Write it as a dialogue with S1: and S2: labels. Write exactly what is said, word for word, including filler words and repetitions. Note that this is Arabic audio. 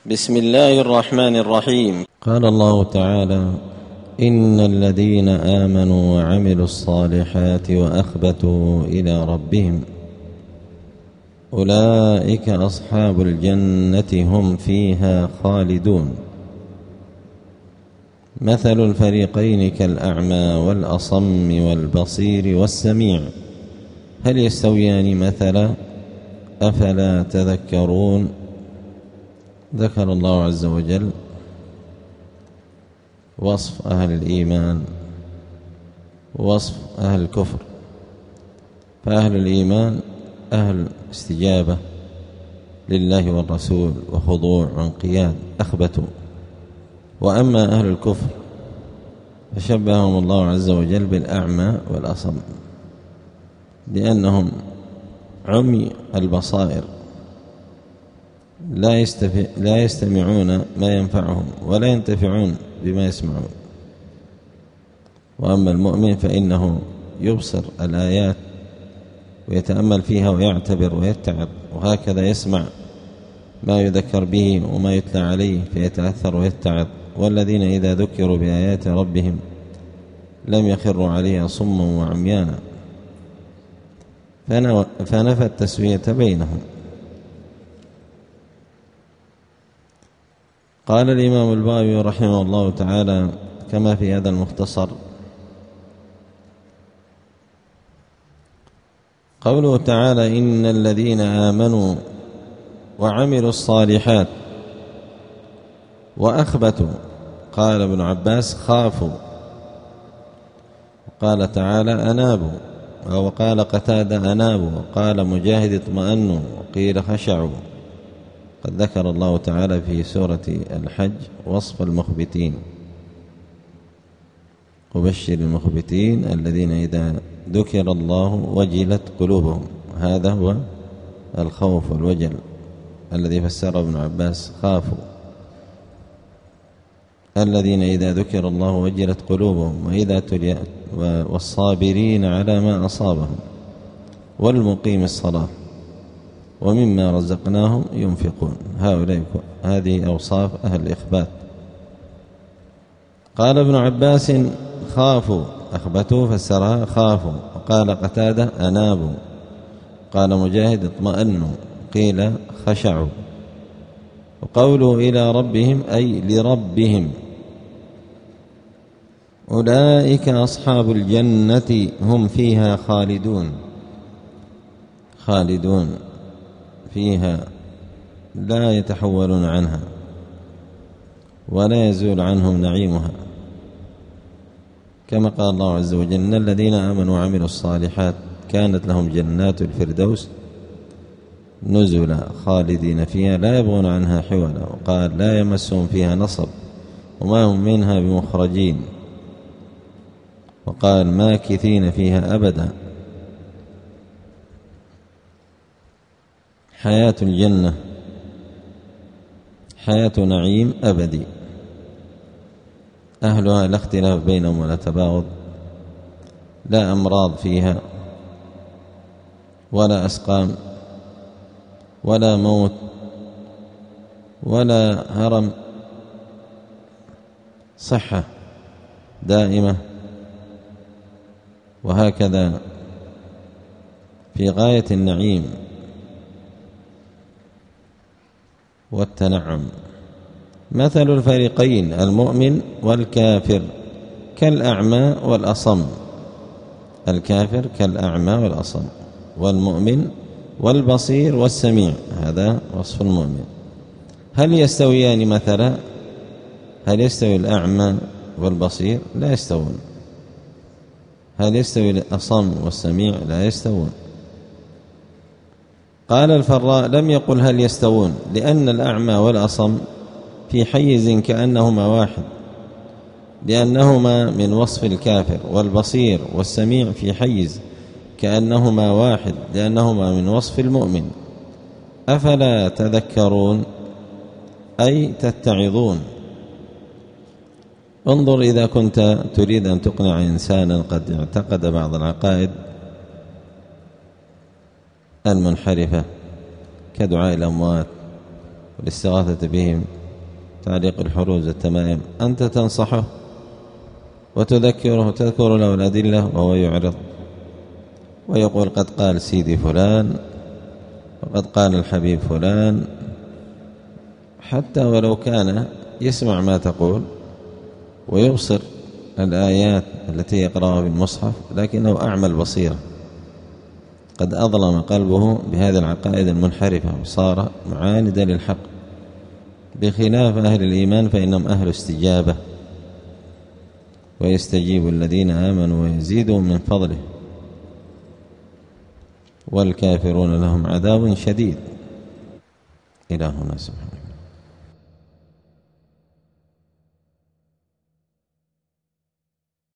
S1: بسم الله الرحمن الرحيم.
S2: قال الله تعالى: إن الذين آمنوا وعملوا الصالحات وأخبتوا إلى ربهم أولئك أصحاب الجنة هم فيها خالدون. مثل الفريقين كالأعمى والأصم والبصير والسميع هل يستويان مثلا؟ أفلا تذكرون. ذكر الله عز وجل وصف أهل الإيمان ووصف أهل الكفر. فأهل الإيمان أهل استجابة لله والرسول وخضوع وانقياد أخبتوا، وأما أهل الكفر فشبههم الله عز وجل بالأعمى والأصم، لأنهم عمي البصائر لا لا يستمعون ما ينفعهم ولا ينتفعون بما يسمعون. وأما المؤمن فإنه يبصر الآيات ويتأمل فيها ويعتبر ويتعظ، وهكذا يسمع ما يذكر به وما يتلى عليه فيتأثر ويتعظ. والذين إذا ذكروا بآيات ربهم لم يخروا عليها صما وعميانا، فنفى التسوية بينهم. قال الإمام البغوي رحمه الله تعالى كما في هذا المختصر: قوله تعالى: إن الذين آمنوا وعملوا الصالحات وأخبتوا، قال ابن عباس: خافوا. قال تعالى: أنابوا، وقال قتادة: أنابوا، وقال مجاهد: اطمأنوا، وقيل خشعوا. قد ذكر الله تعالى في سورة الحج وصف المخبتين: وبشر المخبتين الذين إذا ذكر الله وجلت قلوبهم. هذا هو الخوف والوجل الذي فسره ابن عباس: خافوا. الذين إذا ذكر الله وجلت قلوبهم وإذا تليت، والصابرين على ما أصابهم، والمقيم الصلاة، ومما رزقناهم ينفقون. هؤلاء هذه أوصاف أهل الإخبات. قال ابن عباس: خافوا، أخبتوا فسرها خافوا. وقال قتادة: أنابوا. قال مجاهد: اطمأنوا، قيل خشعوا. وقوله إلى ربهم أي لربهم. أولئك أصحاب الجنة هم فيها خالدون. خالدون فيها لا يتحولون عنها ولا يزول عنهم نعيمها، كما قال الله عز وجل: إن الذين آمنوا وعملوا الصالحات كانت لهم جنات الفردوس نزلا خالدين فيها لا يبغون عنها حولا. وقال: لا يمسهم فيها نصب وما هم منها بمخرجين. وقال: ماكثين فيها أبدا. حياة الجنة حياة نعيم أبدي، أهلها لا اختلاف بينهم ولا تباغض، لا أمراض فيها ولا أسقام ولا موت ولا هرم، صحة دائمة. وهكذا في غاية النعيم والتنعم. مثل الفريقين المؤمن والكافر كالأعمى والأصم. الكافر كالأعمى والأصم، والمؤمن والبصير والسميع. هذا وصف المؤمن. هل يستويان مثلا؟ هل يستوي الأعمى والبصير؟ لا يستوون. هل يستوي الأصم والسميع؟ لا يستوون. قال الفراء: لم يقل هل يستوون، لأن الأعمى والأصم في حيز كأنهما واحد، لأنهما من وصف الكافر، والبصير والسميع في حيز كأنهما واحد، لأنهما من وصف المؤمن. أفلا تذكرون أي تتعظون. انظر، إذا كنت تريد أن تقنع إنسانا قد اعتقد بعض العقائد المنحرفة كدعاء الأموات والاستغاثة بهم، تعليق الحروز والتمائم، أنت تنصحه وتذكره وتذكر له الأدلة وهو يعرض ويقول قد قال سيدي فلان وقد قال الحبيب فلان، حتى ولو كان يسمع ما تقول ويبصر الآيات التي يقرأها بالمصحف، لكنه أعمى البصيرة، قد أظلم قلبه بهذه العقائد المنحرفة وصار معاندا للحق، بخلاف أهل الإيمان فإنهم أهل استجابة، ويستجيب الذين آمنوا ويزيدهم من فضله، والكافرون لهم عذاب شديد. إلهنا سبحانه.